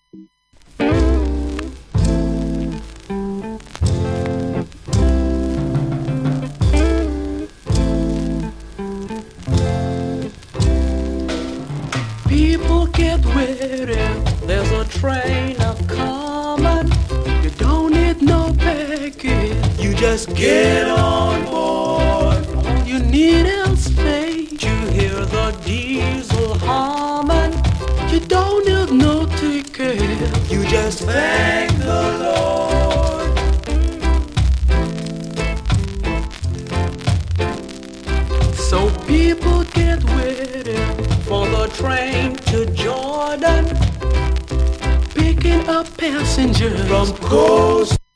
People get ready, there's a train a-comin'. You don't need no baggage, you just get on board. All you need is space, you hear the diesel humming. You don't need no ticket, you just thank the Lord. So people get ready for the train to Jordan, picking up passengers from coast